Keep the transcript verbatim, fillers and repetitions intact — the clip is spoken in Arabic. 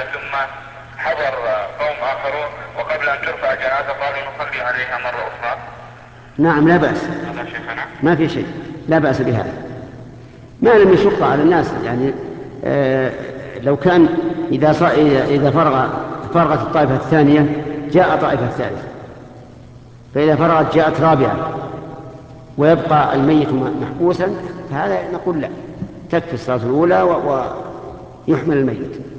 ثم حضر قوم آخرون وقبل أن ترفع جنازة قالوا نصلي عليها مرة أخرى. نعم لا بأس، هذا شيخنا ما في شيء، لا بأس بهذا ما لم يشق على الناس. يعني آه لو كان إذا, إذا فرغ فرغت الطائفة الثانية جاء طائفة الثالثة، فإذا فرغت جاءت رابعة ويبقى الميت محبوسا، فهذا نقول لا، تكفي الصلاة الأولى ويحمل الميت.